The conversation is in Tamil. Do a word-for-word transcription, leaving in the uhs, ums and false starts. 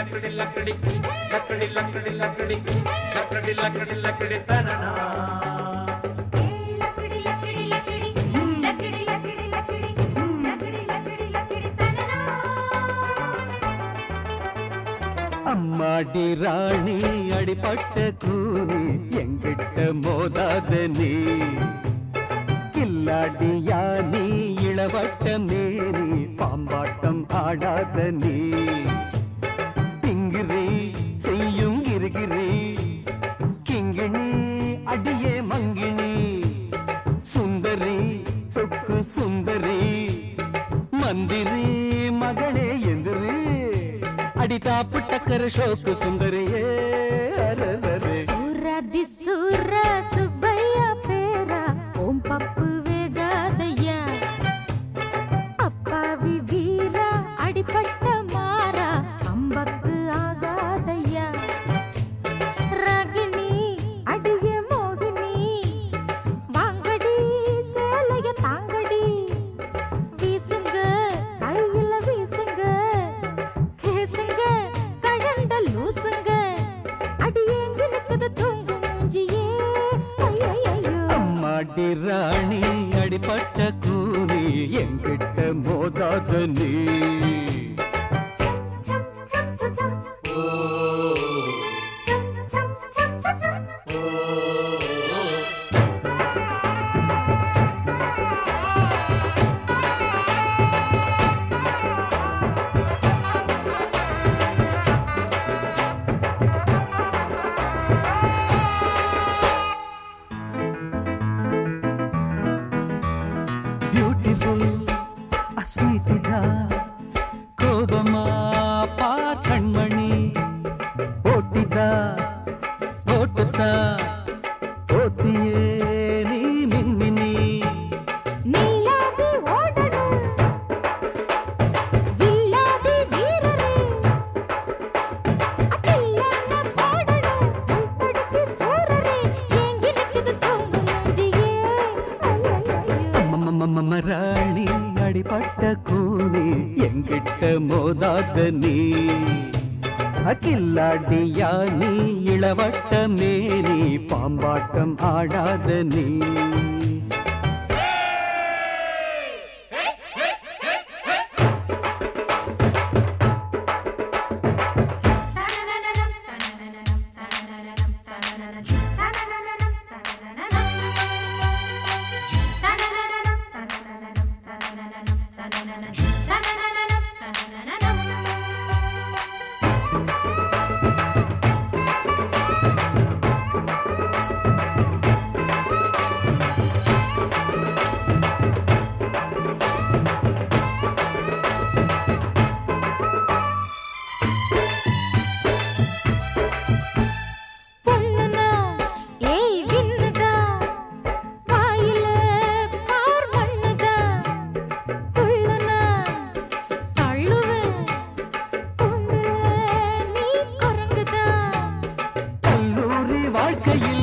लकड़ी लकड़ी लकड़ी लकड़ी लकड़ी लकड़ी लकड़ी लकड़ी तनना लकड़ी लकड़ी लकड़ी लकड़ी लकड़ी लकड़ी लकड़ी लकड़ी लकड़ी तनना அம்மாடி ராணி அடிபட்ட கூனி எங்கிட்ட மோதாத நீ கில்லாடி யானி இளவட்ட மேனி பாம்பாட்டம் ஆடாத நீ திங்கிரி செய்யும் கிருகிரி கிங்கிணி அடியே மங்கிணி சுந்தரி சொக்கு சுந்தரி மந்திரி மகளே எந்திரி அடி தாப்பு டக்கர ஷோக்கு சுந்தரியே அரரரே சூரதி சூர சுப்பையா பேரா ஓம் பப்பு வேகாதையா அப்பாவி வீரா அடிபட்ட மாறா அம்பக்கு ஆகாதையா ராகினி அடிய மோகினி வாங்கடி சேலைய தாங்கடி வீசுங்க கையில வீசுங்க கேசுங்க கடண்ட லூசுங்க அடியேங்க நிக்குது தூங்கு மூஞ்சியே ஐயையோ அம்மாடி ராணி அடிபட்ட கூனி எங்கிட்ட மோதாத நீ சம் சம் சம் சம் ஓ சம் சம் சம் சம் பியூட்டிஃபுல் அஸ்வீட்டிதா கோபமா பா கண்மணி ஓட்டிதா ஓட்டுதா ஓத்தியே நீ மின்மினி நில்லாது ஓடணும் வில்லாது வீரரே அகில்லான பாடணும் கைத்தடிக்கு சூரரே ஏங்கி நிக்குது தூங்கு மூஞ்சியே ஐயையோ அம்மம்மம்மம்ம ராணி அடிபட்ட கூனி எங்கிட்ட மோதாத நீ அகில்லாடி யானி இளவட்ட மேனி பாம்பாட்டம் ஆடாத நீ பொண்ணுனா ஏய் விண்ணுதா வாயில பார் மண்ணுதா துள்ளுனா தள்ளுவே துண்டுல நீ குரங்குதா கல்லூரி வாழ்க்கையில்